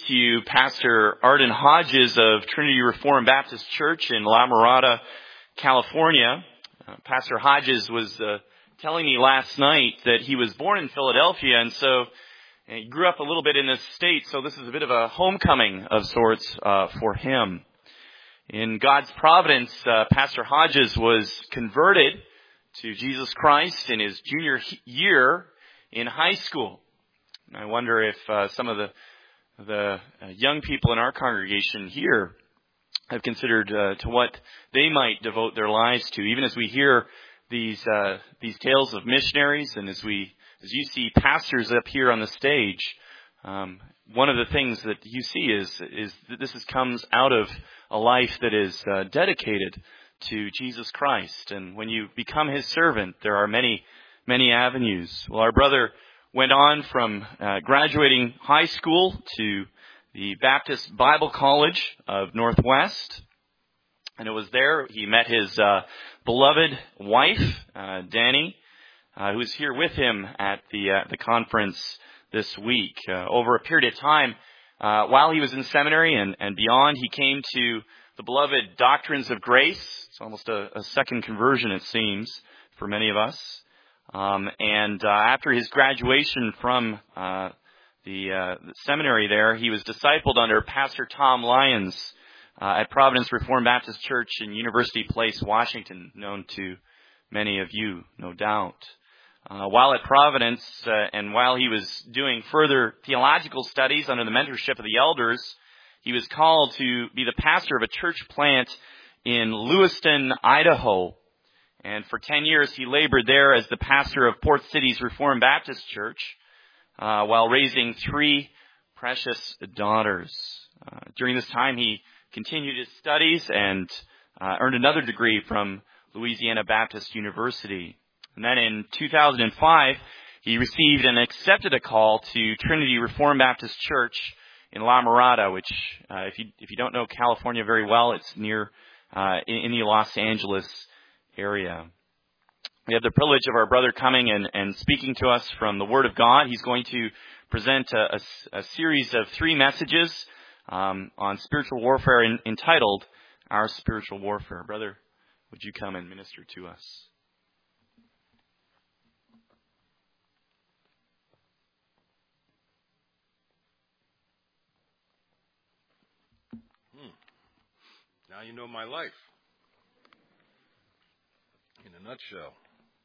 to you Pastor Arden Hodges of Trinity Reformed Baptist Church in La Mirada, California. Pastor Hodges was telling me last night that he was born in Philadelphia, and so he grew up a little bit in this state, so this is a bit of a homecoming of sorts for him. In God's providence, Pastor Hodges was converted to Jesus Christ in his junior year in high school. I wonder if some of the young people in our congregation here have considered to what they might devote their lives to. Even as we hear these tales of missionaries, and as you see pastors up here on the stage, one of the things that you see is that this comes out of a life that is dedicated to Jesus Christ. And when you become His servant, there are many, many avenues. Well, our brother went on from graduating high school to the Baptist Bible College of Northwest. And it was there he met his beloved wife, Danny, who is here with him at the conference this week. Over a period of time, while he was in seminary and beyond, he came to the beloved doctrines of grace. It's almost a second conversion, it seems, for many of us. And after his graduation from the seminary there, he was discipled under Pastor Tom Lyons at Providence Reformed Baptist Church in University Place, Washington, known to many of you, no doubt. While at Providence and while he was doing further theological studies under the mentorship of the elders, he was called to be the pastor of a church plant in Lewiston, Idaho. And for 10 years, he labored there as the pastor of Port City's Reformed Baptist Church, while raising 3 precious daughters. During this time, he continued his studies and earned another degree from Louisiana Baptist University. And then in 2005, he received and accepted a call to Trinity Reformed Baptist Church in La Mirada, which, if you don't know California very well, it's near in the Los Angeles area. We have the privilege of our brother coming and speaking to us from the Word of God. He's going to present a series of 3 messages on spiritual warfare entitled Our Spiritual Warfare. Brother, would you come and minister to us? Now you know my life. In a nutshell.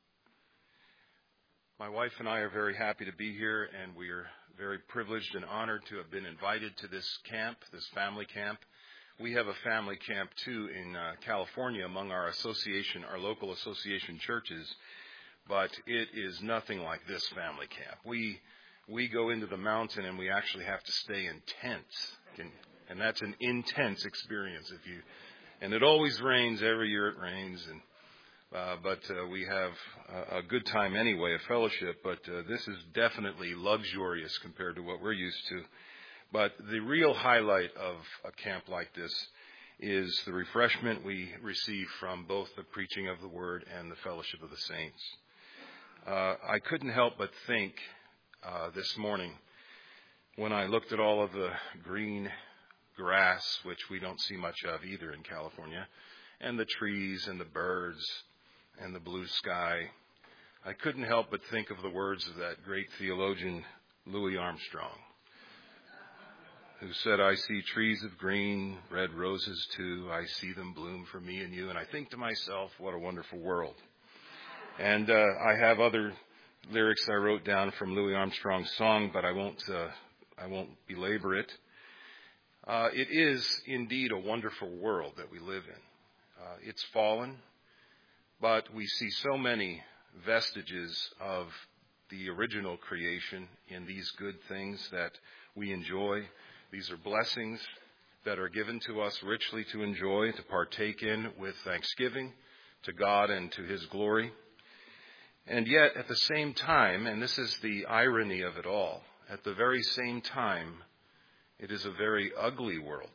My wife and I are very happy to be here, and we are very privileged and honored to have been invited to this camp, this family camp. We have a family camp, too, in California among our association, our local association churches, but it is nothing like this family camp. We go into the mountain, and we actually have to stay in tents, and that's an intense experience. And it always rains. Every year it rains, but we have a good time anyway, a fellowship. But this is definitely luxurious compared to what we're used to. But the real highlight of a camp like this is the refreshment we receive from both the preaching of the Word and the fellowship of the saints. I couldn't help but think this morning when I looked at all of the green grass, which we don't see much of either in California, and the trees and the birds and the blue sky, I couldn't help but think of the words of that great theologian, Louis Armstrong, who said, "I see trees of green, red roses too. I see them bloom for me and you." And I think to myself, what a wonderful world. And I have other lyrics I wrote down from Louis Armstrong's song, but I won't belabor it. It is indeed a wonderful world that we live in. It's fallen, but we see so many vestiges of the original creation in these good things that we enjoy. These are blessings that are given to us richly to enjoy, to partake in with thanksgiving to God and to His glory. And yet, at the same time, and this is the irony of it all, at the very same time, it is a very ugly world.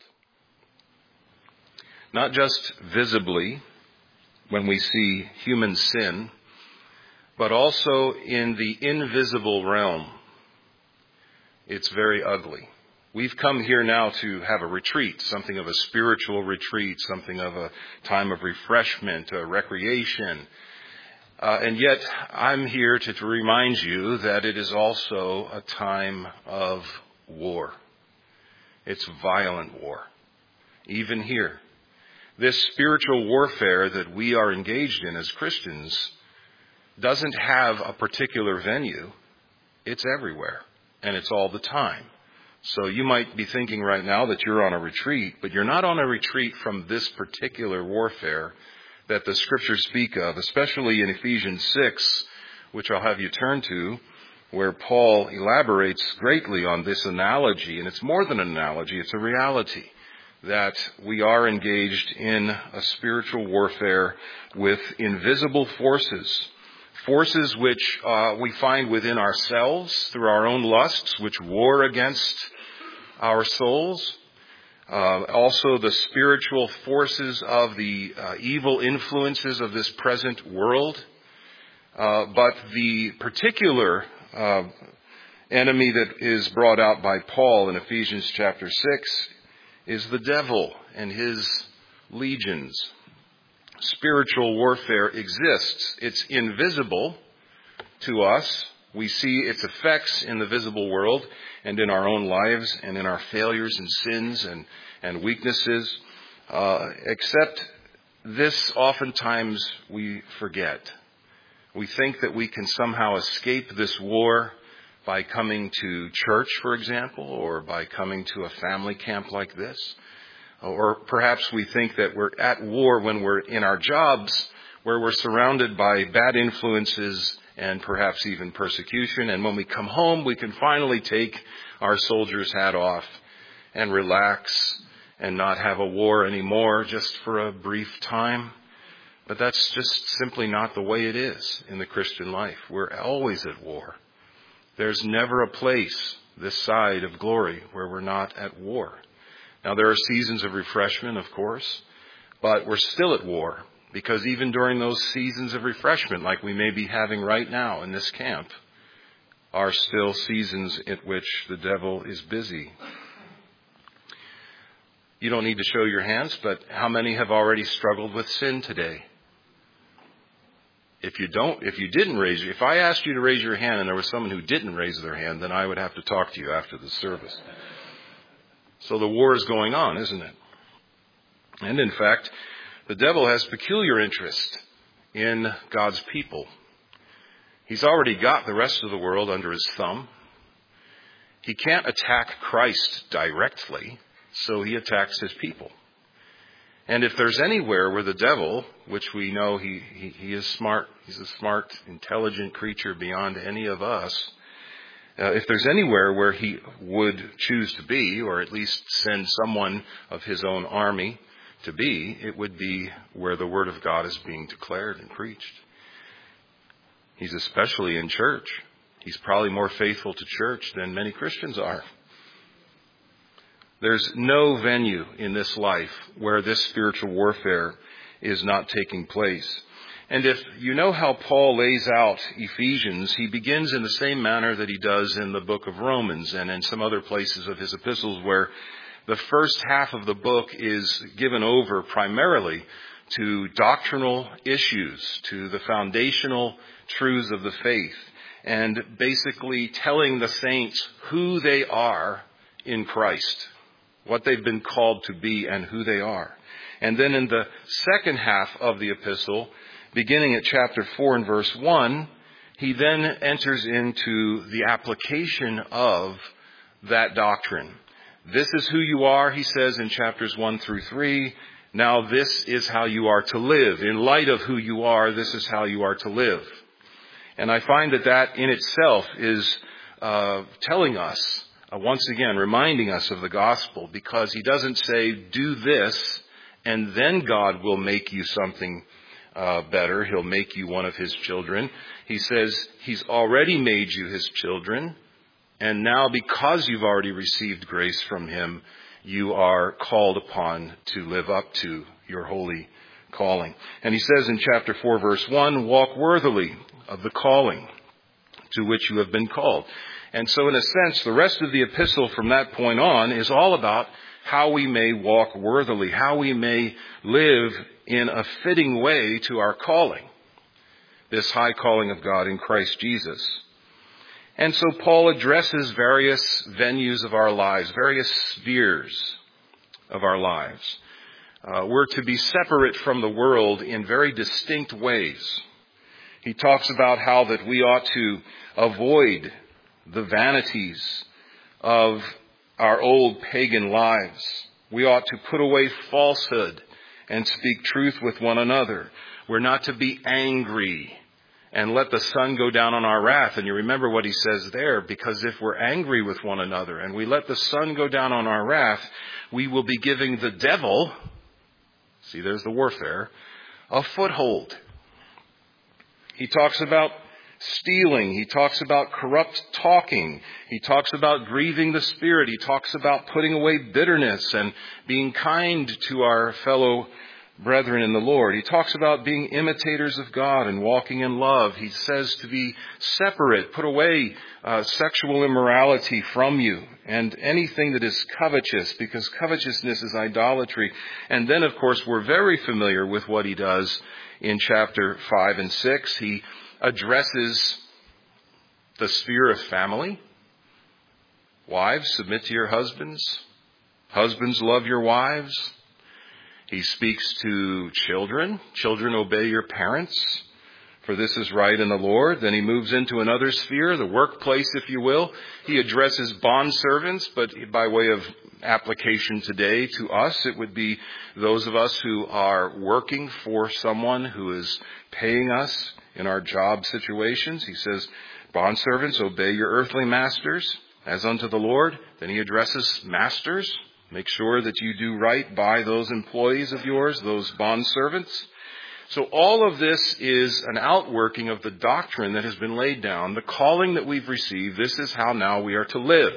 Not just visibly when we see human sin, but also in the invisible realm. It's very ugly. We've come here now to have a retreat, something of a spiritual retreat, something of a time of refreshment, recreation. And yet I'm here to remind you that it is also a time of war. It's violent war, even here. This spiritual warfare that we are engaged in as Christians doesn't have a particular venue. It's everywhere, and it's all the time. So you might be thinking right now that you're on a retreat, but you're not on a retreat from this particular warfare that the Scriptures speak of, especially in Ephesians 6, which I'll have you turn to, where Paul elaborates greatly on this analogy. And it's more than an analogy, it's a reality that we are engaged in a spiritual warfare with invisible forces. Forces which we find within ourselves through our own lusts, which war against our souls. Also the spiritual forces of the evil influences of this present world. But the particular enemy that is brought out by Paul in Ephesians chapter 6 is the devil and his legions. Spiritual warfare exists. It's invisible to us. We see its effects in the visible world and in our own lives and in our failures and sins and weaknesses. Except this oftentimes we forget. We think that we can somehow escape this war by coming to church, for example, or by coming to a family camp like this. Or perhaps we think that we're at war when we're in our jobs, where we're surrounded by bad influences and perhaps even persecution. And when we come home, we can finally take our soldier's hat off and relax and not have a war anymore just for a brief time. But that's just simply not the way it is in the Christian life. We're always at war. There's never a place this side of glory where we're not at war. Now, there are seasons of refreshment, of course, but we're still at war, because even during those seasons of refreshment, like we may be having right now in this camp, are still seasons at which the devil is busy. You don't need to show your hands, but how many have already struggled with sin today? If I asked you to raise your hand and there was someone who didn't raise their hand, then I would have to talk to you after the service. So the war is going on, isn't it? And in fact, the devil has peculiar interest in God's people. He's already got the rest of the world under his thumb. He can't attack Christ directly, so he attacks his people. And if there's anywhere where the devil, which we know he is smart, he's a smart, intelligent creature beyond any of us, if there's anywhere where he would choose to be, or at least send someone of his own army to be, it would be where the Word of God is being declared and preached. He's especially in church. He's probably more faithful to church than many Christians are. There's no venue in this life where this spiritual warfare is not taking place. And if you know how Paul lays out Ephesians, he begins in the same manner that he does in the book of Romans and in some other places of his epistles, where the first half of the book is given over primarily to doctrinal issues, to the foundational truths of the faith, and basically telling the saints who they are in Christ, what they've been called to be and who they are. And then in the second half of the epistle, beginning at chapter 4 and verse 1, he then enters into the application of that doctrine. This is who you are, he says in chapters 1 through 3. Now this is how you are to live. In light of who you are, this is how you are to live. And I find that in itself is telling us, once again, reminding us of the gospel, because he doesn't say, do this, and then God will make you something better. He'll make you one of his children. He says he's already made you his children. And now because you've already received grace from him, you are called upon to live up to your holy calling. And he says in chapter 4, verse 1, walk worthily of the calling to which you have been called. And so in a sense, the rest of the epistle from that point on is all about how we may walk worthily, how we may live in a fitting way to our calling, this high calling of God in Christ Jesus. And so Paul addresses various venues of our lives, various spheres of our lives. We're to be separate from the world in very distinct ways. He talks about how that we ought to avoid the vanities of our old pagan lives. We ought to put away falsehood and speak truth with one another. We're not to be angry and let the sun go down on our wrath. And you remember what he says there, because if we're angry with one another and we let the sun go down on our wrath, we will be giving the devil, see, there's the warfare, a foothold. He talks about stealing. He talks about corrupt talking. He talks about grieving the Spirit. He talks about putting away bitterness and being kind to our fellow brethren in the Lord. He talks about being imitators of God and walking in love. He says to be separate, put away sexual immorality from you and anything that is covetous, because covetousness is idolatry. And then, of course, we're very familiar with what he does in chapter 5 and 6. He addresses the sphere of family. Wives, submit to your husbands. Husbands, love your wives. He speaks to children. Children, obey your parents, for this is right in the Lord. Then he moves into another sphere, the workplace, if you will. He addresses bondservants, but by way of application today to us, it would be those of us who are working for someone who is paying us in our job situations. He says, bondservants, obey your earthly masters as unto the Lord. Then he addresses masters. Make sure that you do right by those employees of yours, those bondservants. So all of this is an outworking of the doctrine that has been laid down, the calling that we've received. This is how now we are to live.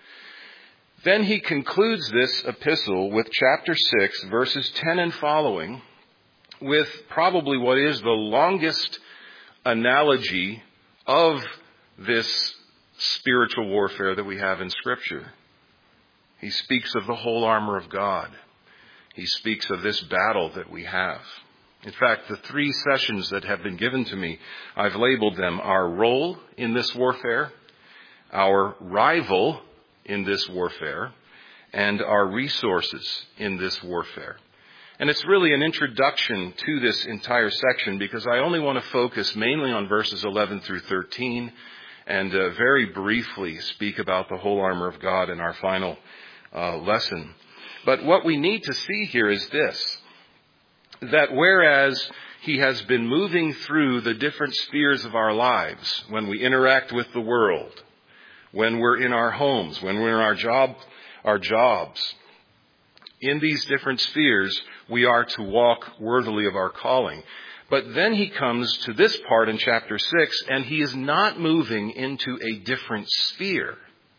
Then he concludes this epistle with chapter 6, verses 10 and following, with probably what is the longest analogy of this spiritual warfare that we have in Scripture. He speaks of the whole armor of God. He speaks of this battle that we have. In fact, the 3 sessions that have been given to me, I've labeled them our role in this warfare, our rival in this warfare, and our resources in this warfare. And it's really an introduction to this entire section, because I only want to focus mainly on verses 11 through 13 and very briefly speak about the whole armor of God in our final lesson. But what we need to see here is this, that whereas he has been moving through the different spheres of our lives, when we interact with the world, when we're in our homes, when we're in our jobs, in these different spheres, we are to walk worthily of our calling. But then he comes to this part in chapter 6, and he is not moving into a different sphere.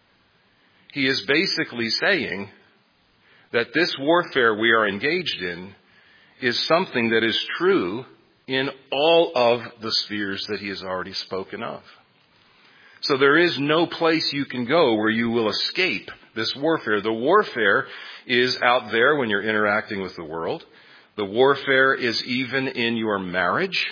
He is basically saying that this warfare we are engaged in is something that is true in all of the spheres that he has already spoken of. So there is no place you can go where you will escape this warfare. The warfare is out there when you're interacting with the world. The warfare is even in your marriage.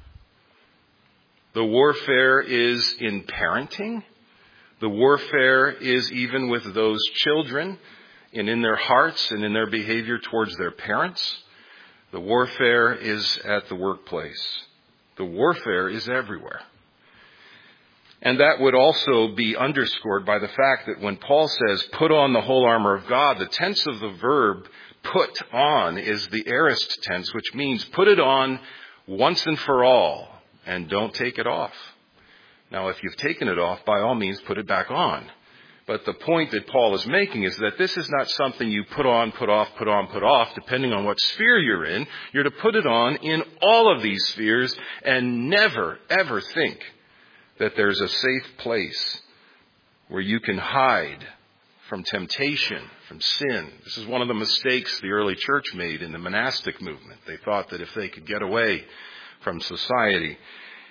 The warfare is in parenting. The warfare is even with those children and in their hearts and in their behavior towards their parents. The warfare is at the workplace. The warfare is everywhere. And that would also be underscored by the fact that when Paul says, put on the whole armor of God, the tense of the verb put on is the aorist tense, which means put it on once and for all and don't take it off. Now, if you've taken it off, by all means, put it back on. But the point that Paul is making is that this is not something you put on, put off, put on, put off, depending on what sphere you're in. You're to put it on in all of these spheres and never, ever think that there's a safe place where you can hide from temptation, from sin. This is one of the mistakes the early church made in the monastic movement. They thought that if they could get away from society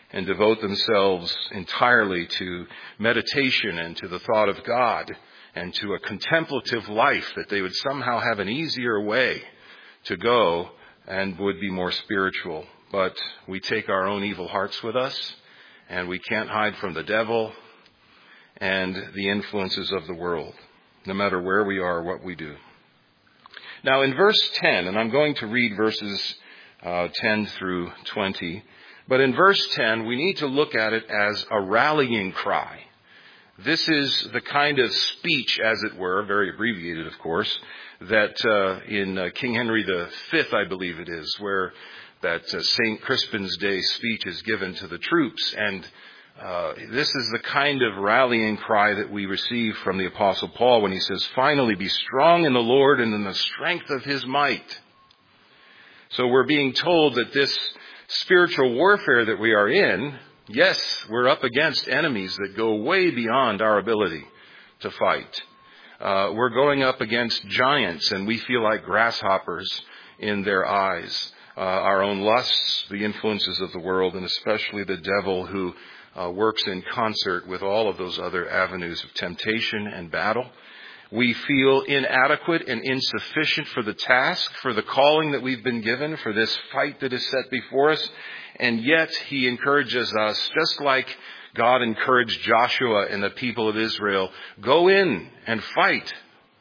and devote themselves entirely to meditation and to the thought of God and to a contemplative life, that they would somehow have an easier way to go and would be more spiritual. But we take our own evil hearts with us, and we can't hide from the devil and the influences of the world, no matter where we are or what we do. Now in verse 10, and I'm going to read verses 10 through 20, but in verse 10 we need to look at it as a rallying cry. This is the kind of speech, as it were, very abbreviated of course, that in King Henry V, I believe it is, where that St. Crispin's Day speech is given to the troops. And this is the kind of rallying cry that we receive from the Apostle Paul when he says, "Finally, be strong in the Lord and in the strength of his might." So we're being told that this spiritual warfare that we are in, yes, we're up against enemies that go way beyond our ability to fight. We're going up against giants, and we feel like grasshoppers in their eyes. Our own lusts, the influences of the world, and especially the devil, who works in concert with all of those other avenues of temptation and battle. We feel inadequate and insufficient for the task, for the calling that we've been given, for this fight that is set before us. And yet he encourages us, just like God encouraged Joshua and the people of Israel, go in and fight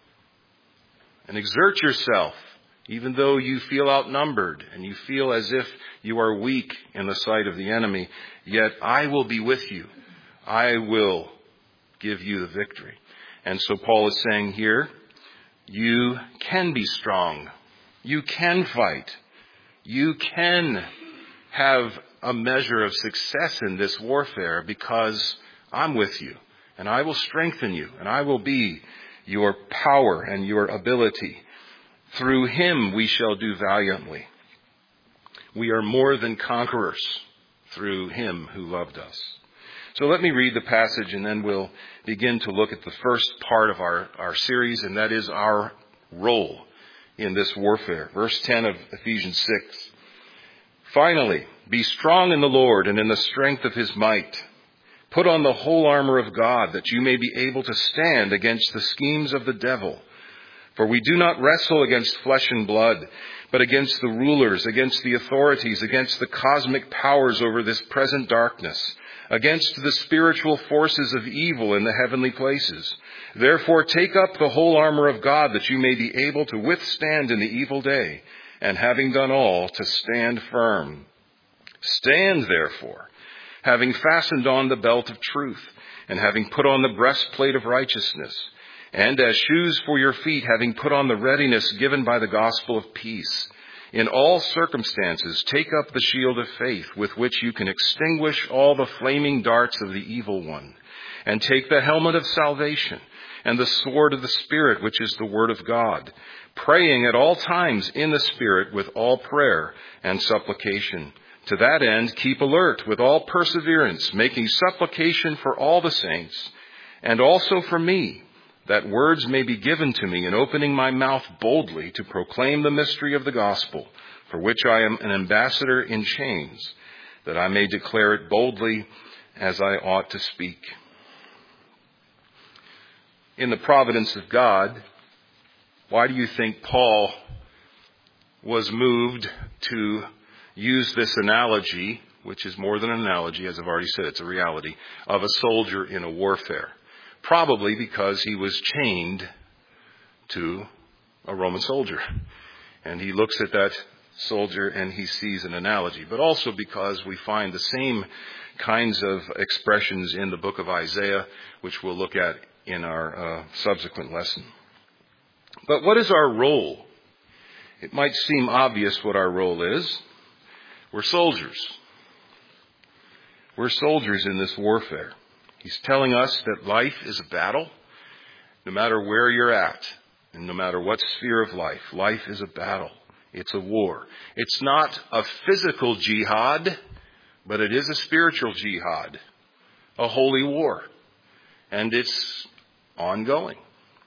and exert yourself, even though you feel outnumbered and you feel as if you are weak in the sight of the enemy. Yet I will be with you. I will give you the victory. And so Paul is saying here, you can be strong. You can fight. You can have a measure of success in this warfare because I'm with you, and I will strengthen you, and I will be your power and your ability. Through him we shall do valiantly. We are more than conquerors through him who loved us. So let me read the passage, and then we'll begin to look at the first part of our series, and that is our role in this warfare. Verse 10 of Ephesians 6. Finally, be strong in the Lord and in the strength of his might. Put on the whole armor of God, that you may be able to stand against the schemes of the devil. For we do not wrestle against flesh and blood, but against the rulers, against the authorities, against the cosmic powers over this present darkness, against the spiritual forces of evil in the heavenly places. Therefore take up the whole armor of God, that you may be able to withstand in the evil day, and having done all, to stand firm. Stand therefore, having fastened on the belt of truth, and having put on the breastplate of righteousness, and as shoes for your feet, having put on the readiness given by the gospel of peace. In all circumstances, take up the shield of faith, with which you can extinguish all the flaming darts of the evil one, and take the helmet of salvation, and the sword of the Spirit, which is the word of God, praying at all times in the Spirit with all prayer and supplication. To that end, keep alert with all perseverance, making supplication for all the saints, and also for me, that words may be given to me in opening my mouth boldly to proclaim the mystery of the gospel, for which I am an ambassador in chains, that I may declare it boldly as I ought to speak. In the providence of God, why do you think Paul was moved to use this analogy, which is more than an analogy, as I've already said, it's a reality, of a soldier in a warfare? Probably because he was chained to a Roman soldier. And he looks at that soldier and he sees an analogy. But also because we find the same kinds of expressions in the book of Isaiah, which we'll look at in our subsequent lesson. But what is our role? It might seem obvious what our role is. We're soldiers. We're soldiers in this warfare. He's telling us that life is a battle, no matter where you're at, and no matter what sphere of life. Life is a battle. It's a war. It's not a physical jihad, but it is a spiritual jihad, a holy war. And it's ongoing.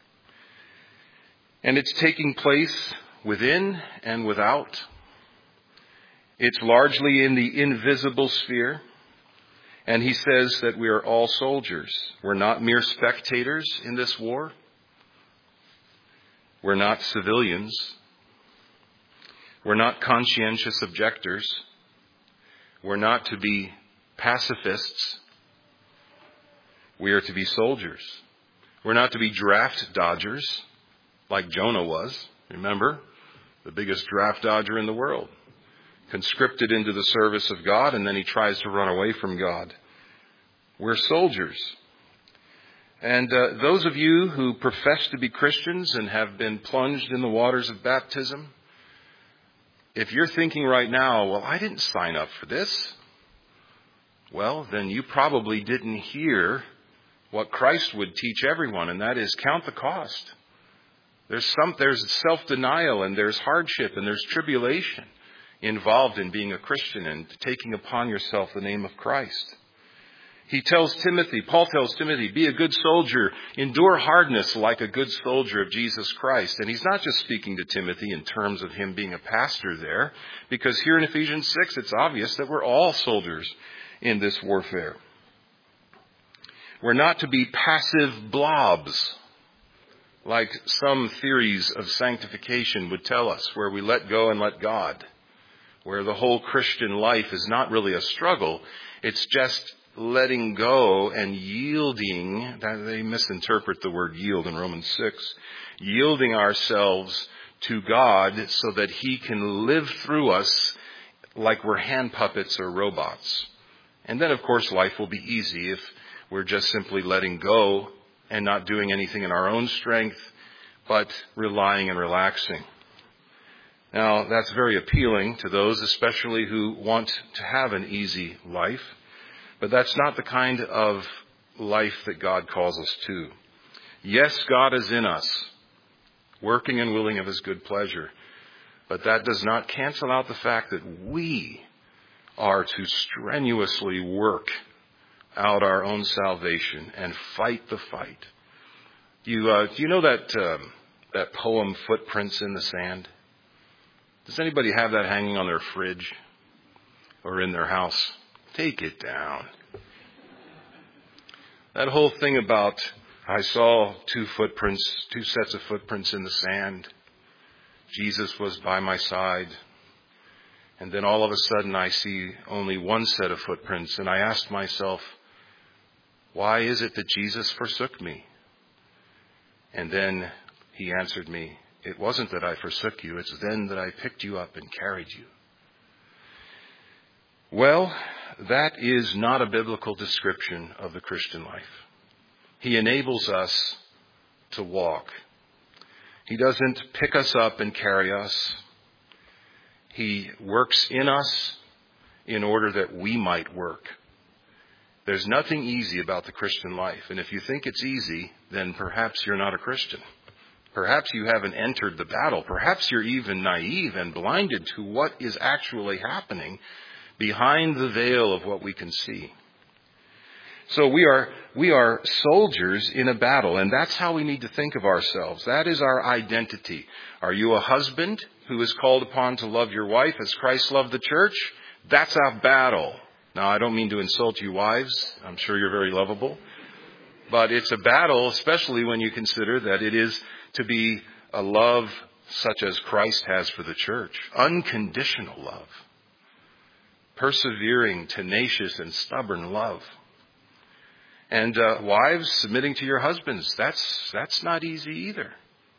And it's taking place within and without. It's largely in the invisible sphere. And he says that we are all soldiers. We're not mere spectators in this war. We're not civilians. We're not conscientious objectors. We're not to be pacifists. We are to be soldiers. We're not to be draft dodgers like Jonah was. Remember, the biggest draft dodger in the world. Conscripted into the service of God, and then he tries to run away from God. We're soldiers. And those of you who profess to be Christians and have been plunged in the waters of baptism, if you're thinking right now, well, I didn't sign up for this, well, then you probably didn't hear what Christ would teach everyone, and that is count the cost. There's self-denial, and there's hardship, and there's tribulation involved in being a Christian and taking upon yourself the name of Christ. Paul tells Timothy, be a good soldier, endure hardness like a good soldier of Jesus Christ. And he's not just speaking to Timothy in terms of him being a pastor there, because here in Ephesians 6, it's obvious that we're all soldiers in this warfare. We're not to be passive blobs, like some theories of sanctification would tell us, where we let go and let God, where the whole Christian life is not really a struggle. It's just letting go and yielding. They misinterpret the word yield in Romans 6. Yielding ourselves to God so that he can live through us like we're hand puppets or robots. And then, of course, life will be easy if we're just simply letting go and not doing anything in our own strength, but relying and relaxing. Now, that's very appealing to those especially who want to have an easy life. But that's not the kind of life that God calls us to. Yes, God is in us, working and willing of his good pleasure. But that does not cancel out the fact that we are to strenuously work out our own salvation and fight the fight. Do you know that poem, Footprints in the Sand? Does anybody have that hanging on their fridge or in their house? Take it down. That whole thing about, I saw two sets of footprints in the sand. Jesus was by my side. And then all of a sudden I see only one set of footprints. And I asked myself, why is it that Jesus forsook me? And then he answered me, it wasn't that I forsook you. It's then that I picked you up and carried you. Well, that is not a biblical description of the Christian life. He enables us to walk. He doesn't pick us up and carry us. He works in us in order that we might work. There's nothing easy about the Christian life. And if you think it's easy, then perhaps you're not a Christian. Perhaps you haven't entered the battle. Perhaps you're even naive and blinded to what is actually happening behind the veil of what we can see. So we are soldiers in a battle, and that's how we need to think of ourselves. That is our identity. Are you a husband who is called upon to love your wife as Christ loved the church? That's our battle. Now, I don't mean to insult you wives. I'm sure you're very lovable. But it's a battle, especially when you consider that it is to be a love such as Christ has for the church. Unconditional love. Persevering, tenacious, and stubborn love. And wives, submitting to your husbands, that's not easy either.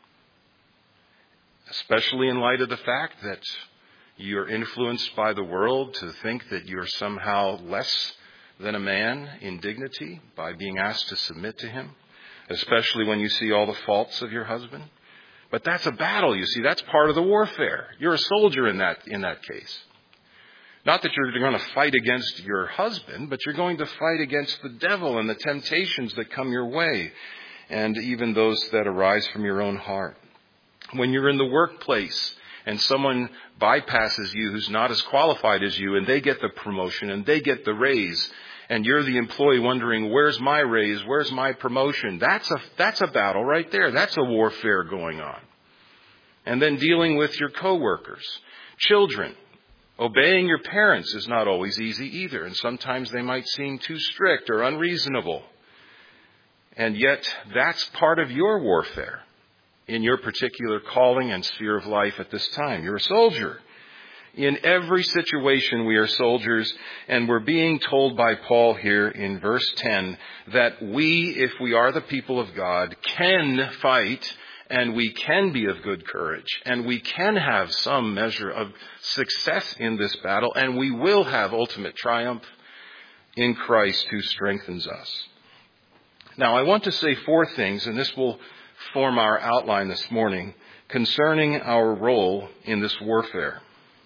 Especially in light of the fact that you're influenced by the world to think that you're somehow less than a man in dignity by being asked to submit to him. Especially when you see all the faults of your husband. But that's a battle, you see. That's part of the warfare. You're a soldier in that case. Not that you're going to fight against your husband, but you're going to fight against the devil and the temptations that come your way, and even those that arise from your own heart. When you're in the workplace and someone bypasses you who's not as qualified as you, and they get the promotion and they get the raise, and you're the employee wondering, where's my raise? Where's my promotion? That's a battle right there. That's a warfare going on. And then dealing with your coworkers, children. Obeying your parents is not always easy either, and sometimes they might seem too strict or unreasonable. And yet, that's part of your warfare in your particular calling and sphere of life at this time. You're a soldier. In every situation, we are soldiers, and we're being told by Paul here in verse 10 that we, if we are the people of God, can fight, and we can be of good courage, and we can have some measure of success in this battle, and we will have ultimate triumph in Christ who strengthens us. Now, I want to say 4 things, and this will form our outline this morning, concerning our role in this warfare.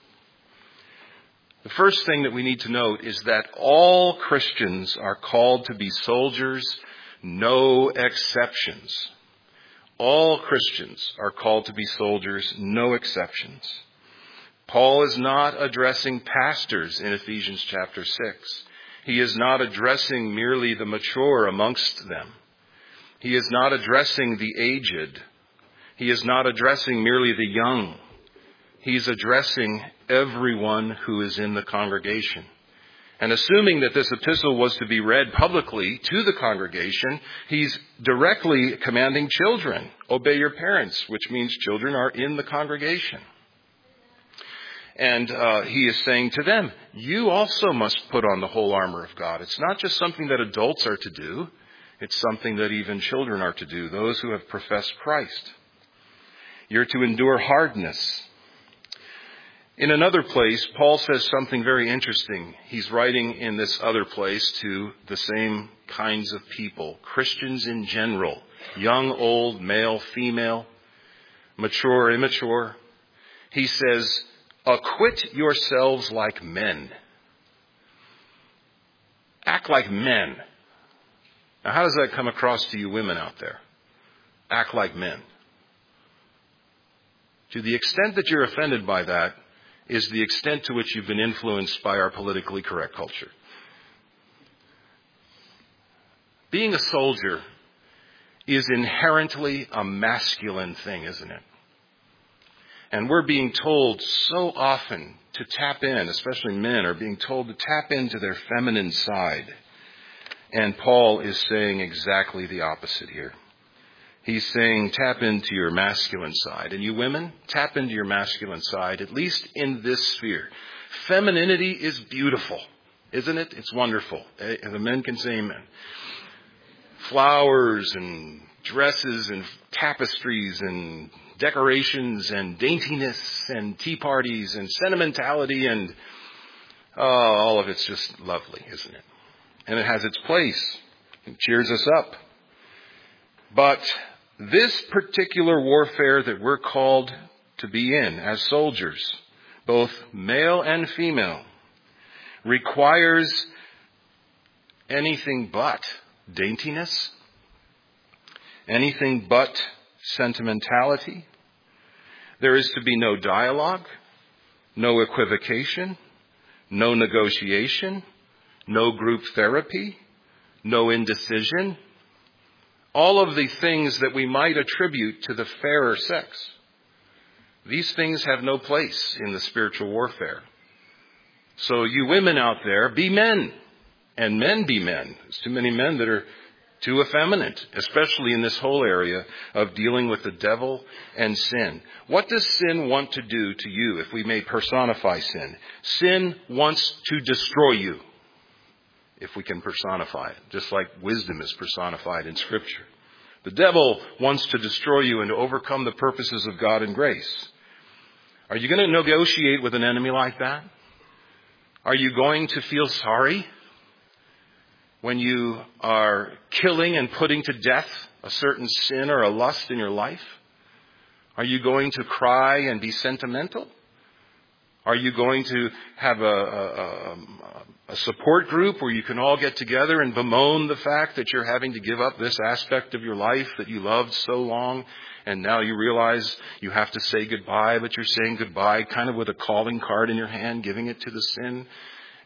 The first thing that we need to note is that all Christians are called to be soldiers, no exceptions. All Christians are called to be soldiers, no exceptions. Paul is not addressing pastors in Ephesians chapter 6. He is not addressing merely the mature amongst them. He is not addressing the aged. He is not addressing merely the young. He's addressing everyone who is in the congregation. And assuming that this epistle was to be read publicly to the congregation, he's directly commanding children, obey your parents, which means children are in the congregation. And he is saying to them, you also must put on the whole armor of God. It's not just something that adults are to do. It's something that even children are to do, those who have professed Christ. You're to endure hardness. In another place, Paul says something very interesting. He's writing in this other place to the same kinds of people, Christians in general, young, old, male, female, mature, immature. He says, acquit yourselves like men. Act like men. Now, how does that come across to you women out there? Act like men. To the extent that you're offended by that is the extent to which you've been influenced by our politically correct culture. Being a soldier is inherently a masculine thing, isn't it? And we're being told so often to tap in, especially men are being told to tap into their feminine side. And Paul is saying exactly the opposite here. He's saying tap into your masculine side. And you women, tap into your masculine side, at least in this sphere. Femininity is beautiful, isn't it? It's wonderful. The men can say amen. Flowers and dresses and tapestries and decorations and daintiness and tea parties and sentimentality and all of it's just lovely, isn't it? And it has its place. It cheers us up. But this particular warfare that we're called to be in as soldiers, both male and female, requires anything but daintiness, anything but sentimentality. There is to be no dialogue, no equivocation, no negotiation, no group therapy, no indecision. All of the things that we might attribute to the fairer sex. These things have no place in the spiritual warfare. So you women out there, be men. And men be men. There's too many men that are too effeminate, especially in this whole area of dealing with the devil and sin. What does sin want to do to you, if we may personify sin? Sin wants to destroy you, if we can personify it, just like wisdom is personified in Scripture. The devil wants to destroy you and to overcome the purposes of God and grace. Are you going to negotiate with an enemy like that? Are you going to feel sorry when you are killing and putting to death a certain sin or a lust in your life? Are you going to cry and be sentimental? Are you going to have a support group where you can all get together and bemoan the fact that you're having to give up this aspect of your life that you loved so long, and now you realize you have to say goodbye, but you're saying goodbye kind of with a calling card in your hand, giving it to the sin?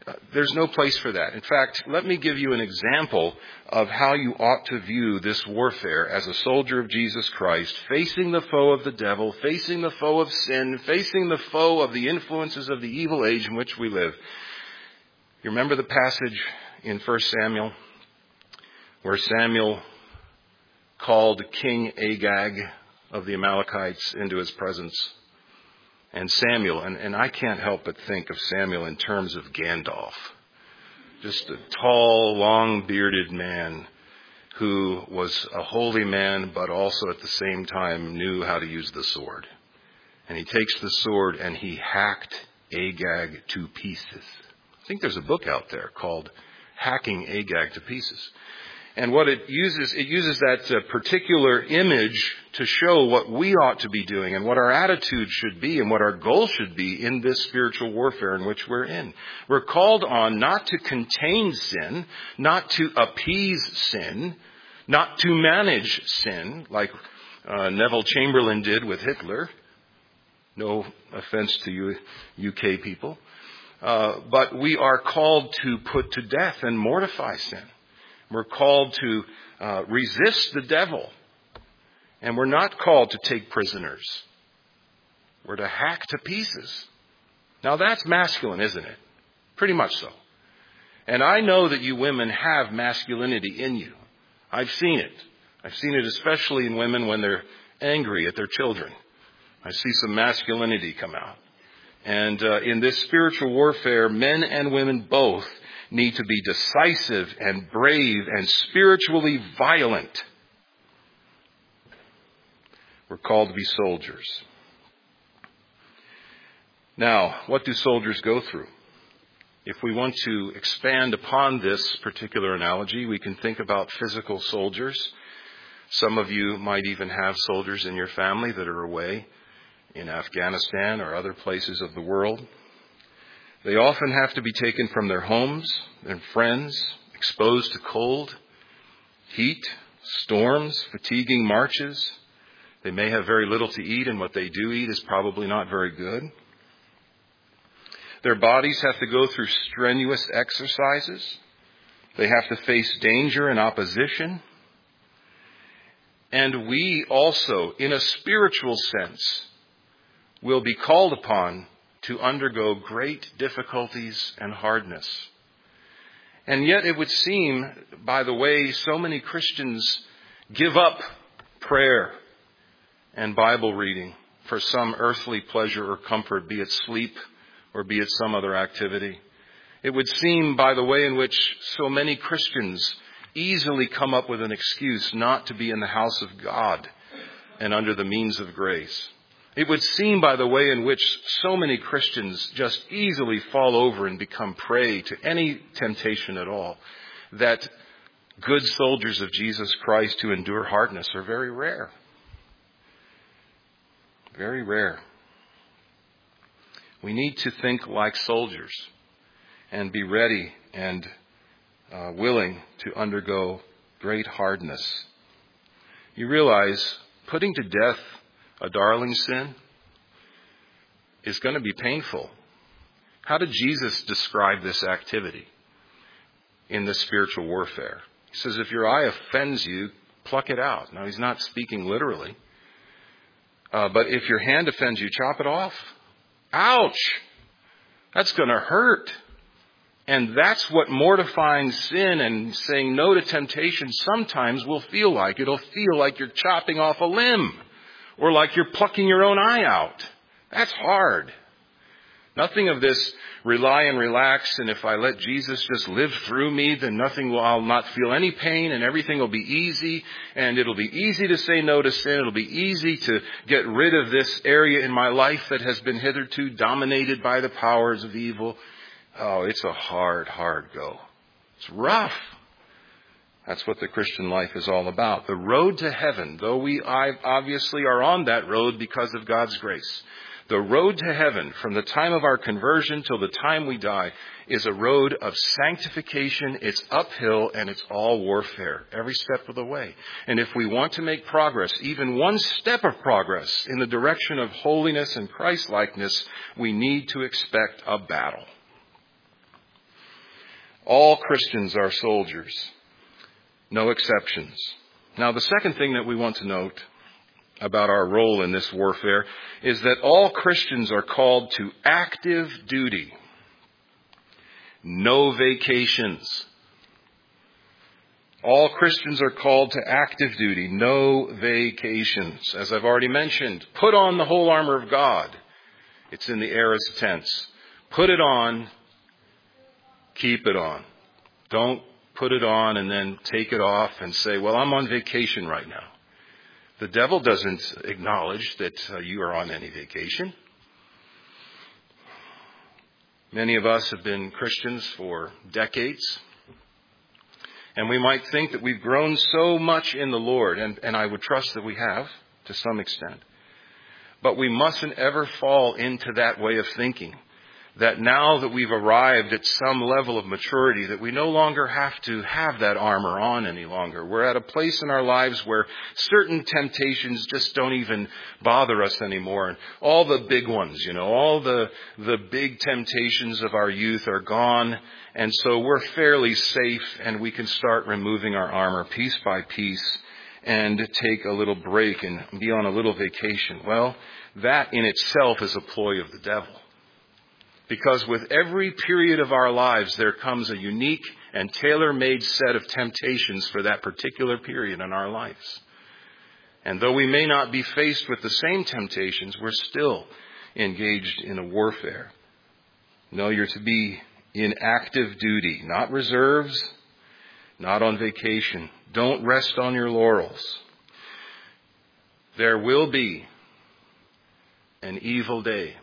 There's no place for that. In fact, let me give you an example of how you ought to view this warfare as a soldier of Jesus Christ, facing the foe of the devil, facing the foe of sin, facing the foe of the influences of the evil age in which we live. You remember the passage in 1 Samuel where Samuel called King Agag of the Amalekites into his presence? And Samuel, and I can't help but think of Samuel in terms of Gandalf. Just a tall, long-bearded man who was a holy man, but also at the same time knew how to use the sword. And he takes the sword and he hacked Agag to pieces. I think there's a book out there called Hacking Agag to Pieces. And what it uses that particular image to show what we ought to be doing and what our attitude should be and what our goal should be in this spiritual warfare in which we're in. We're called on not to contain sin, not to appease sin, not to manage sin like Neville Chamberlain did with Hitler. No offense to you UK people. But we are called to put to death and mortify sin. We're called to resist the devil. And we're not called to take prisoners. We're to hack to pieces. Now that's masculine, isn't it? Pretty much so. And I know that you women have masculinity in you. I've seen it. I've seen it especially in women when they're angry at their children. I see some masculinity come out. And in this spiritual warfare, men and women both need to be decisive and brave and spiritually violent. We're called to be soldiers. Now, what do soldiers go through? If we want to expand upon this particular analogy, we can think about physical soldiers. Some of you might even have soldiers in your family that are away in Afghanistan or other places of the world. They often have to be taken from their homes and friends, exposed to cold, heat, storms, fatiguing marches. They may have very little to eat, and what they do eat is probably not very good. Their bodies have to go through strenuous exercises. They have to face danger and opposition. And we also, in a spiritual sense, will be called upon to undergo great difficulties and hardness. And yet it would seem, by the way so many Christians give up prayer and Bible reading for some earthly pleasure or comfort, be it sleep or be it some other activity. It would seem, by the way in which so many Christians easily come up with an excuse not to be in the house of God and under the means of grace. It would seem, by the way in which so many Christians just easily fall over and become prey to any temptation at all, that good soldiers of Jesus Christ who endure hardness are very rare. Very rare. We need to think like soldiers and be ready and willing to undergo great hardness. You realize putting to death a darling sin is going to be painful. How did Jesus describe this activity in this spiritual warfare? He says, if your eye offends you, pluck it out. Now, he's not speaking literally. But if your hand offends you, chop it off. Ouch! That's going to hurt. And that's what mortifying sin and saying no to temptation sometimes will feel like. It'll feel like you're chopping off a limb. Or like you're plucking your own eye out. That's hard. Nothing of this rely and relax, and if I let Jesus just live through me, then I'll not feel any pain, and everything will be easy, and it'll be easy to say no to sin. It'll be easy to get rid of this area in my life that has been hitherto dominated by the powers of evil. Oh, it's a hard go. It's rough. That's what the Christian life is all about. The road to heaven, though we obviously are on that road because of God's grace. The road to heaven, from the time of our conversion till the time we die, is a road of sanctification. It's uphill and it's all warfare, every step of the way. And if we want to make progress, even one step of progress in the direction of holiness and Christ-likeness, we need to expect a battle. All Christians are soldiers. No exceptions. Now, the second thing that we want to note about our role in this warfare is that all Christians are called to active duty. No vacations. All Christians are called to active duty, no vacations. As I've already mentioned, put on the whole armor of God. It's in the aorist tense. Put it on, keep it on. Don't put it on and then take it off and say, well, I'm on vacation right now. The devil doesn't acknowledge that you are on any vacation. Many of us have been Christians for decades. And we might think that we've grown so much in the Lord, and I would trust that we have to some extent. But we mustn't ever fall into that way of thinking, that now that we've arrived at some level of maturity, that we no longer have to have that armor on any longer. We're at a place in our lives where certain temptations just don't even bother us anymore. And all the big ones, all the big temptations of our youth are gone. And so we're fairly safe, and we can start removing our armor piece by piece and take a little break and be on a little vacation. Well, that in itself is a ploy of the devil. Because with every period of our lives, there comes a unique and tailor-made set of temptations for that particular period in our lives. And though we may not be faced with the same temptations, we're still engaged in a warfare. No, you're to be in active duty, not reserves, not on vacation. Don't rest on your laurels. There will be an evil day.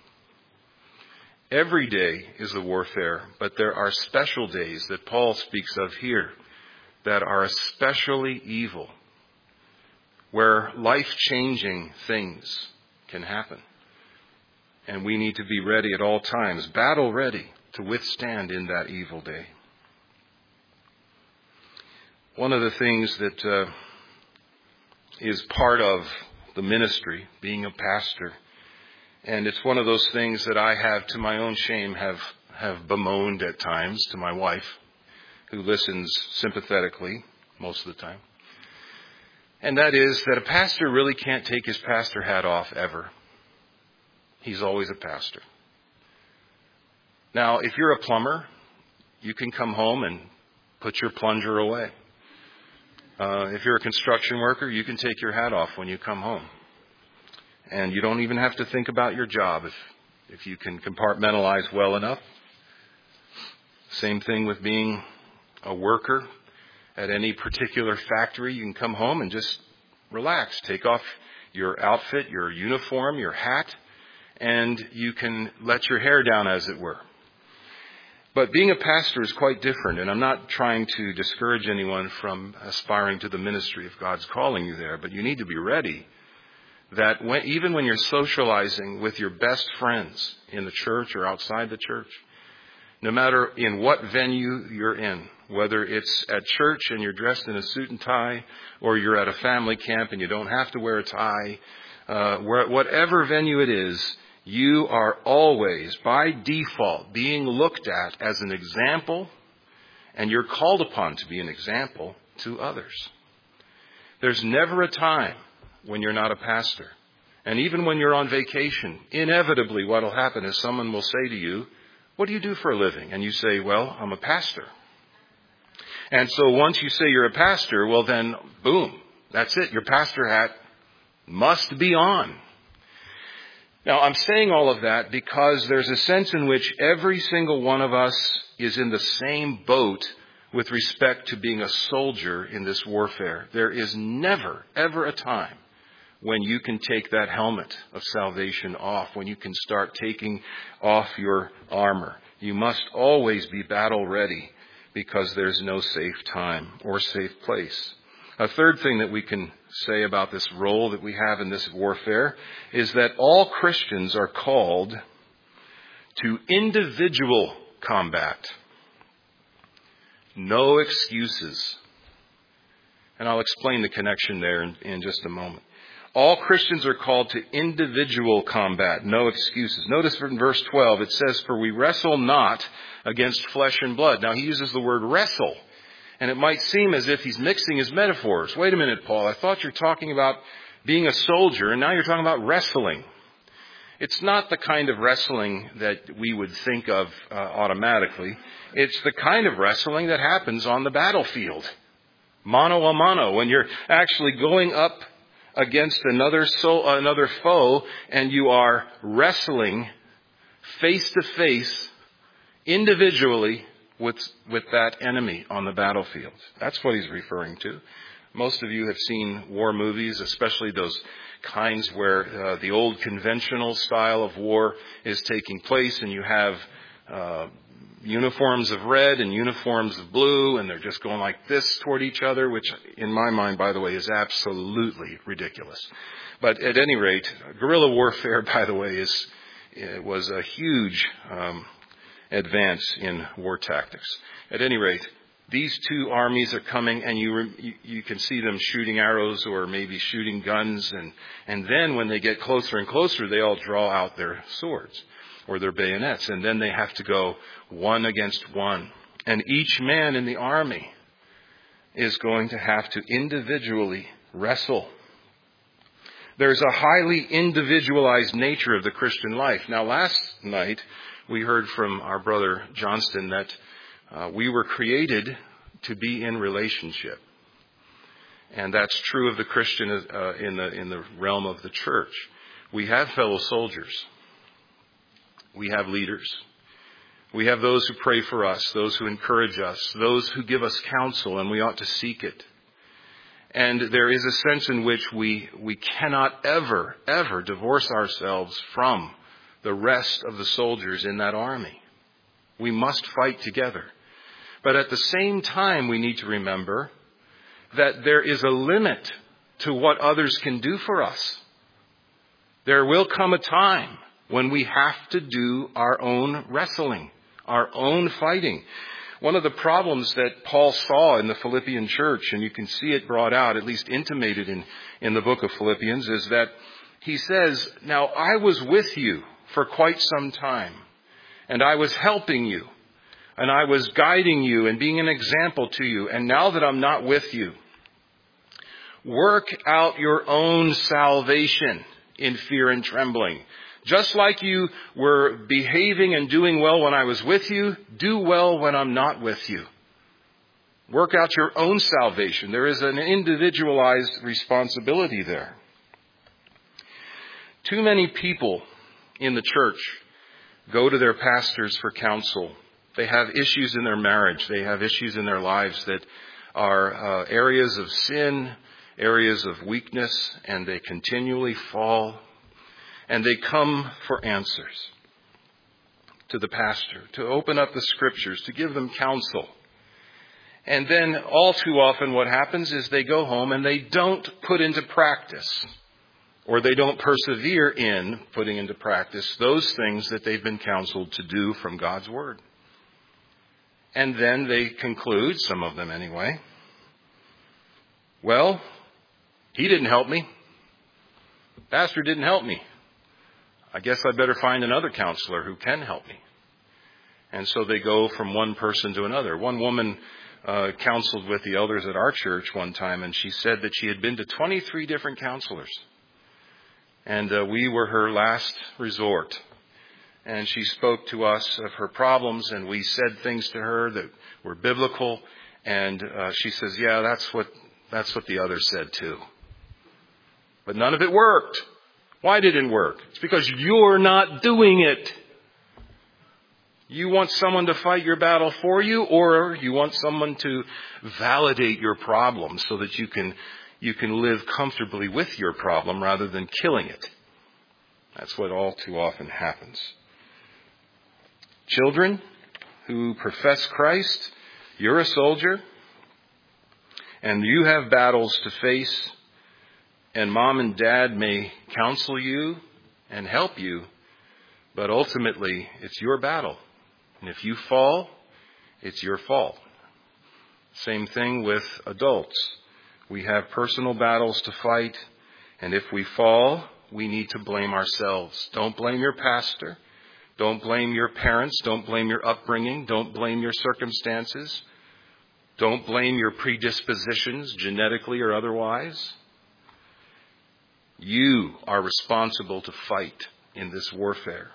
Every day is a warfare, but there are special days that Paul speaks of here that are especially evil, where life-changing things can happen. And we need to be ready at all times, battle ready to withstand in that evil day. One of the things that is part of the ministry, being a pastor, and it's one of those things that I have, to my own shame, have bemoaned at times to my wife, who listens sympathetically most of the time. And that is that a pastor really can't take his pastor hat off ever. He's always a pastor. Now, if you're a plumber, you can come home and put your plunger away. If you're a construction worker, you can take your hat off when you come home. And you don't even have to think about your job if you can compartmentalize well enough. Same thing with being a worker at any particular factory. You can come home and just relax. Take off your outfit, your uniform, your hat, and you can let your hair down, as it were. But being a pastor is quite different, and I'm not trying to discourage anyone from aspiring to the ministry if God's calling you there, but you need to be ready that even when you're socializing with your best friends in the church or outside the church, no matter in what venue you're in, whether it's at church and you're dressed in a suit and tie, or you're at a family camp and you don't have to wear a tie, whatever venue it is, you are always, by default, being looked at as an example, and you're called upon to be an example to others. There's never a time when you're not a pastor. And even when you're on vacation, inevitably what will happen is someone will say to you, "What do you do for a living?" And you say, "Well, I'm a pastor." And so once you say you're a pastor, well then, boom, that's it. Your pastor hat must be on. Now, I'm saying all of that because there's a sense in which every single one of us is in the same boat with respect to being a soldier in this warfare. There is never, ever a time when you can take that helmet of salvation off, when you can start taking off your armor. You must always be battle ready because there's no safe time or safe place. A third thing that we can say about this role that we have in this warfare is that all Christians are called to individual combat. No excuses. And I'll explain the connection there in just a moment. All Christians are called to individual combat, no excuses. Notice in verse 12, it says, "For we wrestle not against flesh and blood." Now he uses the word wrestle, and it might seem as if he's mixing his metaphors. Wait a minute, Paul, I thought you're talking about being a soldier, and now you're talking about wrestling. It's not the kind of wrestling that we would think of automatically. It's the kind of wrestling that happens on the battlefield. Mano a mano, when you're actually going up against another foe and you are wrestling face to face, individually, with that enemy on the battlefield. That's what he's referring to. Most of you have seen war movies, especially those kinds where the old conventional style of war is taking place, and you have uniforms of red and uniforms of blue, and they're just going like this toward each other, which in my mind, by the way, is absolutely ridiculous. But at any rate, guerrilla warfare, by the way, was a huge advance in war tactics. At any rate, these two armies are coming, and you can see them shooting arrows or maybe shooting guns, and then when they get closer and closer, they all draw out their swords or their bayonets, and then they have to go one against one. And each man in the army is going to have to individually wrestle. There's a highly individualized nature of the Christian life. Now, last night, we heard from our brother Johnston that we were created to be in relationship. And that's true of the Christian in the realm of the church. We have fellow soldiers. We have leaders. We have those who pray for us, those who encourage us, those who give us counsel, and we ought to seek it. And there is a sense in which we cannot ever divorce ourselves from the rest of the soldiers in that army. We must fight together. But at the same time, we need to remember that there is a limit to what others can do for us. There will come a time when we have to do our own wrestling, our own fighting. One of the problems that Paul saw in the Philippian church, and you can see it brought out, at least intimated in the book of Philippians, is that he says, "Now I was with you for quite some time, and I was helping you, and I was guiding you and being an example to you, and now that I'm not with you, work out your own salvation in fear and trembling. Just like you were behaving and doing well when I was with you, do well when I'm not with you." Work out your own salvation. There is an individualized responsibility there. Too many people in the church go to their pastors for counsel. They have issues in their marriage. They have issues in their lives that are areas of sin, areas of weakness, and they continually fall. And they come for answers to the pastor, to open up the scriptures, to give them counsel. And then all too often what happens is they go home and they don't put into practice, or they don't persevere in putting into practice those things that they've been counseled to do from God's Word. And then they conclude, some of them anyway, well, he didn't help me. Pastor didn't help me. I guess I better find another counselor who can help me. And so they go from one person to another. One woman counseled with the elders at our church one time, and she said that she had been to 23 different counselors. And we were her last resort. And she spoke to us of her problems, and we said things to her that were biblical. And she says, "Yeah, that's what the others said too." But none of it worked. Why didn't it work? It's because you're not doing it. You want someone to fight your battle for you, or you want someone to validate your problem so that you can live comfortably with your problem rather than killing it. That's what all too often happens. Children who profess Christ, you're a soldier, and you have battles to face. And mom and dad may counsel you and help you, but ultimately it's your battle. And if you fall, it's your fault. Same thing with adults. We have personal battles to fight, And if we fall, we need to blame ourselves. Don't blame your pastor. Don't blame your parents. Don't blame your upbringing. Don't blame your circumstances. Don't blame your predispositions, genetically or otherwise. You are responsible to fight in this warfare.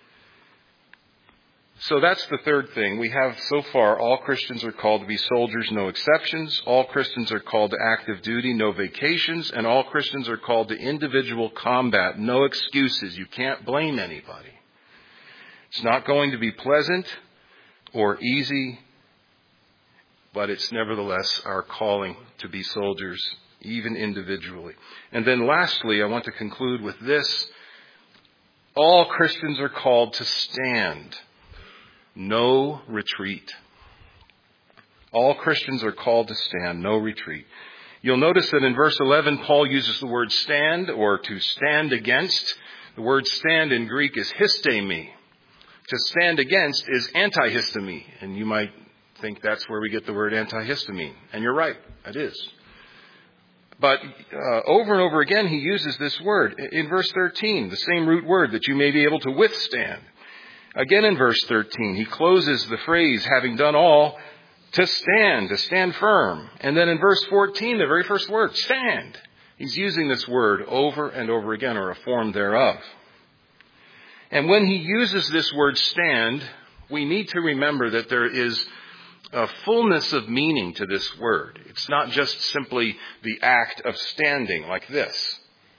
So that's the third thing. We have so far, all Christians are called to be soldiers, no exceptions. All Christians are called to active duty, no vacations. And all Christians are called to individual combat, no excuses. You can't blame anybody. It's not going to be pleasant or easy, but it's nevertheless our calling to be soldiers, even individually. And then lastly, I want to conclude with this. All Christians are called to stand. No retreat. All Christians are called to stand, no retreat. You'll notice that in verse 11, Paul uses the word stand or to stand against. The word stand in Greek is histemi. To stand against is antihistemi. And you might think that's where we get the word antihistamine. And you're right, it is. But over and over again, he uses this word. In verse 13, the same root word, that you may be able to withstand. Again in verse 13, he closes the phrase, having done all, to stand firm. And then in verse 14, the very first word, stand. He's using this word over and over again, or a form thereof. And when he uses this word stand, we need to remember that there is a fullness of meaning to this word. It's not just simply the act of standing like this.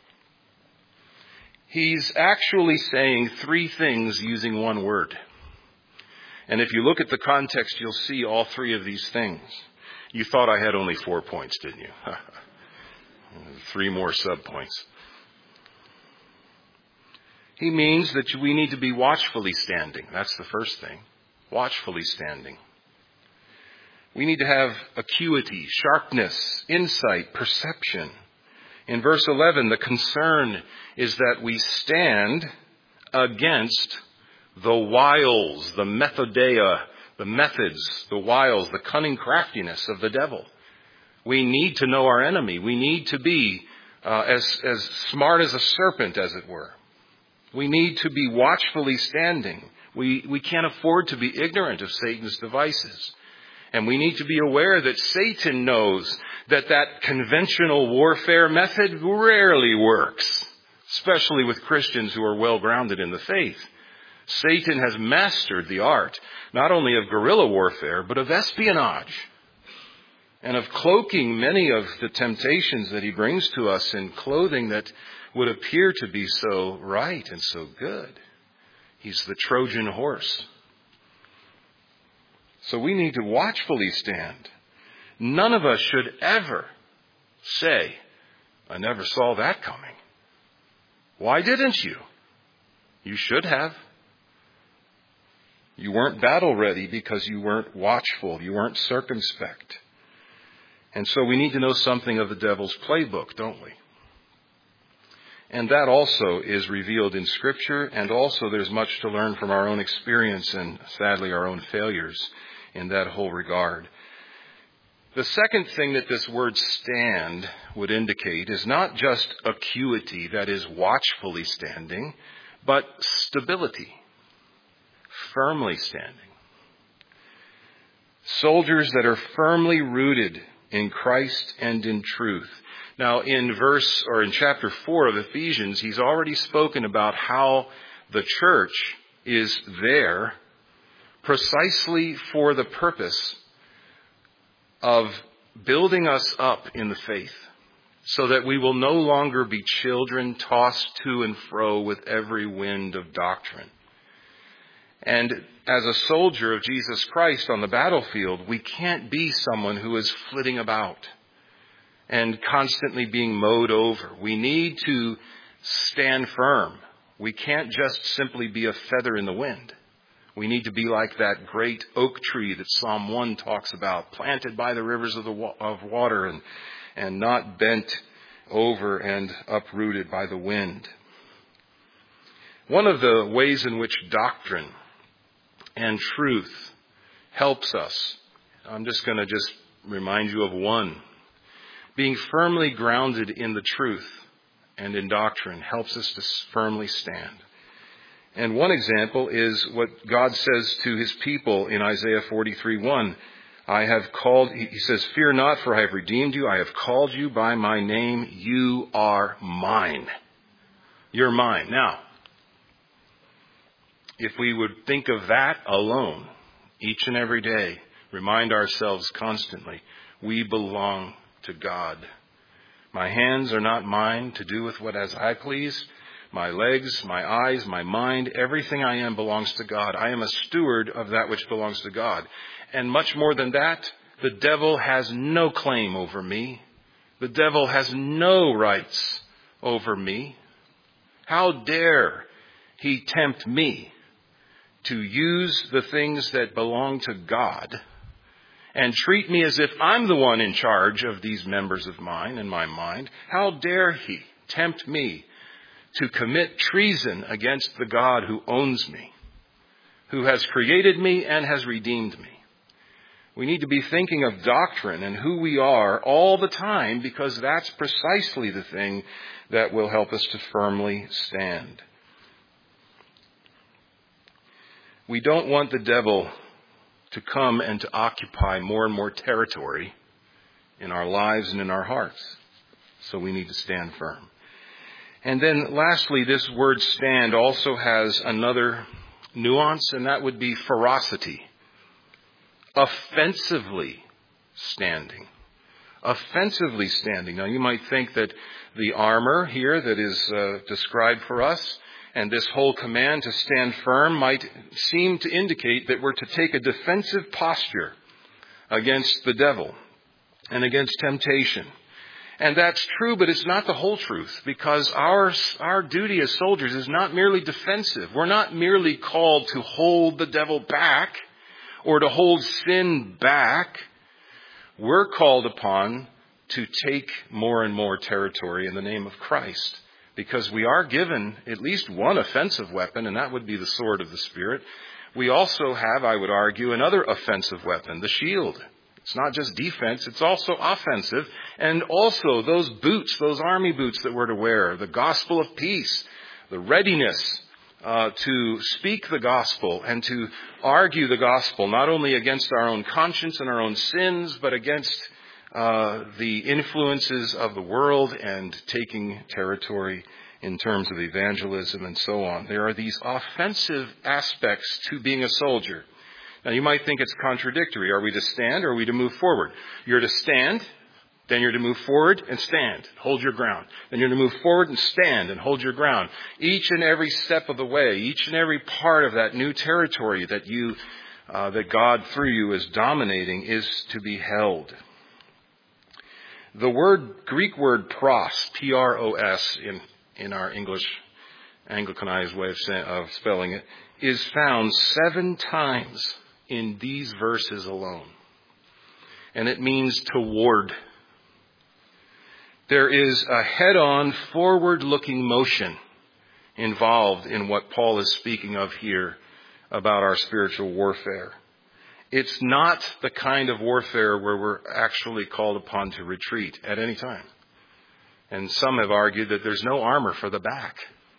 He's actually saying three things using one word. And if you look at the context, you'll see all three of these things. You thought I had only 4 points, didn't you? 3 more subpoints. He means that we need to be watchfully standing. That's the first thing. Watchfully standing. We need to have acuity, sharpness, insight, perception. In verse 11, the concern is that we stand against the wiles, the methodeia, the methods, the wiles, the cunning craftiness of the devil. We need to know our enemy. We need to be as smart as a serpent, as it were. We need to be watchfully standing. We can't afford to be ignorant of Satan's devices. And we need to be aware that Satan knows that conventional warfare method rarely works, especially with Christians who are well grounded in the faith. Satan has mastered the art, not only of guerrilla warfare, but of espionage, and of cloaking many of the temptations that he brings to us in clothing that would appear to be so right and so good. He's the Trojan horse. So we need to watchfully stand. None of us should ever say, I never saw that coming. Why didn't you? You should have. You weren't battle ready because you weren't watchful. You weren't circumspect. And so we need to know something of the devil's playbook, don't we? And that also is revealed in Scripture, and also there's much to learn from our own experience and sadly our own failures in that whole regard. The second thing that this word stand would indicate is not just acuity, that is watchfully standing, but stability, firmly standing. Soldiers that are firmly rooted in Christ and in truth. Now in chapter 4 of Ephesians, he's already spoken about how the church is there precisely for the purpose of building us up in the faith, so that we will no longer be children tossed to and fro with every wind of doctrine. And as a soldier of Jesus Christ on the battlefield, we can't be someone who is flitting about and constantly being mowed over. We need to stand firm. We can't just simply be a feather in the wind. We need to be like that great oak tree that Psalm 1 talks about, planted by the rivers of water and not bent over and uprooted by the wind. One of the ways in which doctrine and truth helps us, I'm just going to remind you of one. Being firmly grounded in the truth and in doctrine helps us to firmly stand. And one example is what God says to his people in Isaiah 43:1. I have called, he says, fear not, for I have redeemed you. I have called you by my name. You are mine. You're mine. Now, if we would think of that alone, each and every day, remind ourselves constantly, we belong to God. My hands are not mine to do with what as I please. My legs, my eyes, my mind, everything I am belongs to God. I am a steward of that which belongs to God. And much more than that, the devil has no claim over me. The devil has no rights over me. How dare he tempt me to use the things that belong to God and treat me as if I'm the one in charge of these members of mine and my mind? How dare he tempt me to commit treason against the God who owns me, who has created me and has redeemed me? We need to be thinking of doctrine and who we are all the time, because that's precisely the thing that will help us to firmly stand. We don't want the devil to come and to occupy more and more territory in our lives and in our hearts. So we need to stand firm. And then lastly, this word stand also has another nuance, and that would be ferocity. Offensively standing. Offensively standing. Now you might think that the armor here that is described for us and this whole command to stand firm might seem to indicate that we're to take a defensive posture against the devil and against temptation. And that's true, but it's not the whole truth, because our duty as soldiers is not merely defensive. We're not merely called to hold the devil back or to hold sin back. We're called upon to take more and more territory in the name of Christ, because we are given at least one offensive weapon, and that would be the sword of the Spirit. We also have, I would argue, another offensive weapon, the shield. It's not just defense, it's also offensive. And also those boots, those army boots that we're to wear, the gospel of peace, the readiness to speak the gospel and to argue the gospel, not only against our own conscience and our own sins, but against the influences of the world and taking territory in terms of evangelism and so on. There are these offensive aspects to being a soldier. Now you might think it's contradictory. Are we to stand or are we to move forward? You're to stand, then you're to move forward and stand, hold your ground. Then you're to move forward and stand and hold your ground. Each and every step of the way, each and every part of that new territory that that God through you is dominating is to be held. The Greek word pros, P-R-O-S, in our English Anglicanized way of spelling it, is found 7 times in these verses alone. And it means to ward. There is a head-on, forward-looking motion involved in what Paul is speaking of here about our spiritual warfare. It's not the kind of warfare where we're actually called upon to retreat at any time. And some have argued that there's no armor for the back.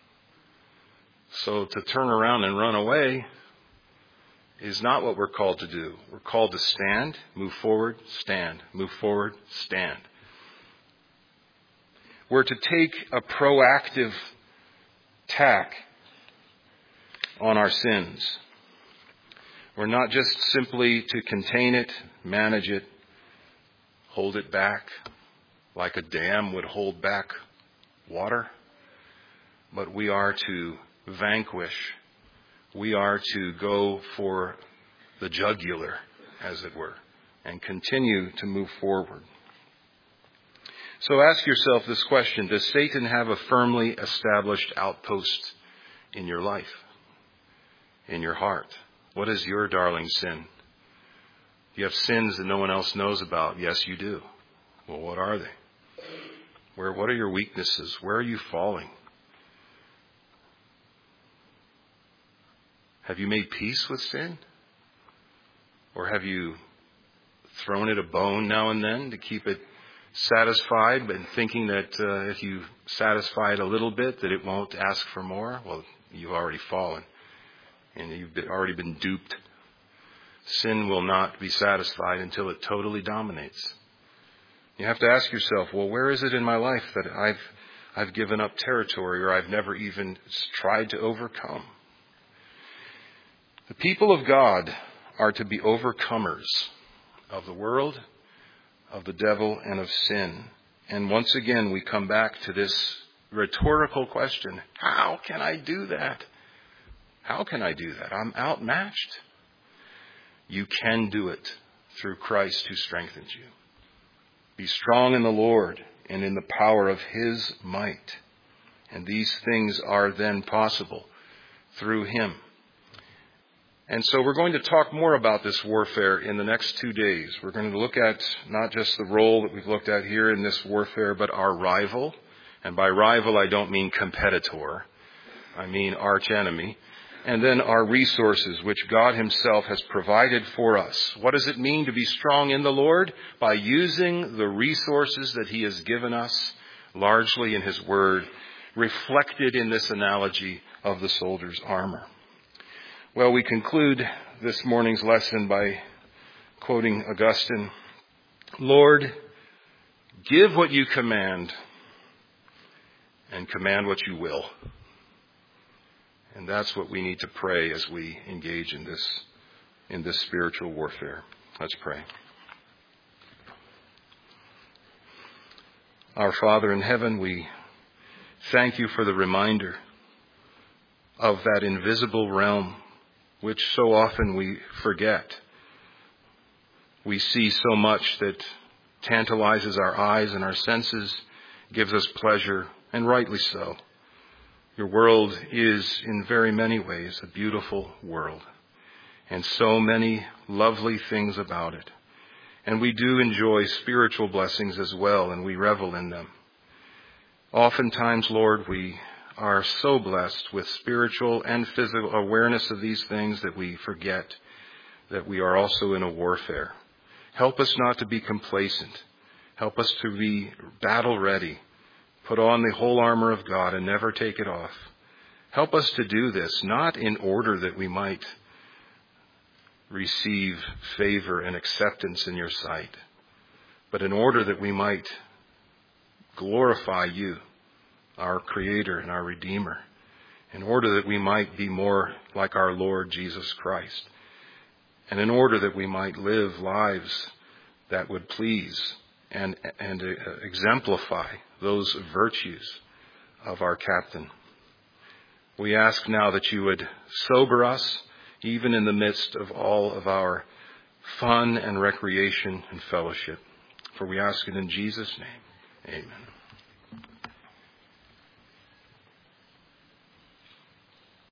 So to turn around and run away is not what we're called to do. We're called to stand, move forward, stand, move forward, stand. We're to take a proactive tack on our sins. We're not just simply to contain it, manage it, hold it back like a dam would hold back water, but we are to vanquish. We are to go for the jugular, as it were, and continue to move forward. So ask yourself this question: does Satan have a firmly established outpost in your life, in your heart? What is your darling sin? You have sins that no one else knows about. Yes, you do. Well, what are they? What are your weaknesses? Where are you falling? Have you made peace with sin? Or have you thrown it a bone now and then to keep it satisfied, but thinking that if you satisfy it a little bit, that it won't ask for more. Well, you've already fallen, and you've already been duped. Sin will not be satisfied until it totally dominates. You have to ask yourself, well, where is it in my life that I've given up territory or I've never even tried to overcome? The people of God are to be overcomers of the world, of the devil, and of sin. And once again, we come back to this rhetorical question. How can I do that? How can I do that? I'm outmatched. You can do it through Christ who strengthens you. Be strong in the Lord and in the power of His might. And these things are then possible through Him. And so we're going to talk more about this warfare in the next 2 days. We're going to look at not just the role that we've looked at here in this warfare, but our rival. And by rival, I don't mean competitor. I mean arch enemy. And then our resources, which God Himself has provided for us. What does it mean to be strong in the Lord? By using the resources that He has given us, largely in His Word, reflected in this analogy of the soldier's armor. Well, we conclude this morning's lesson by quoting Augustine. Lord, give what you command, and command what you will. And that's what we need to pray as we engage in this spiritual warfare. Let's pray. Our Father in heaven, we thank you for the reminder of that invisible realm which so often we forget. We see so much that tantalizes our eyes and our senses, gives us pleasure, and rightly so. Your world is, in very many ways, a beautiful world, and so many lovely things about it. And we do enjoy spiritual blessings as well, and we revel in them. Oftentimes, Lord, we are so blessed with spiritual and physical awareness of these things that we forget that we are also in a warfare. Help us not to be complacent. Help us to be battle ready. Put on the whole armor of God and never take it off. Help us to do this, not in order that we might receive favor and acceptance in your sight, but in order that we might glorify you, our Creator and our Redeemer, in order that we might be more like our Lord Jesus Christ, and in order that we might live lives that would please and exemplify those virtues of our Captain. We ask now that you would sober us, even in the midst of all of our fun and recreation and fellowship. For we ask it in Jesus' name. Amen.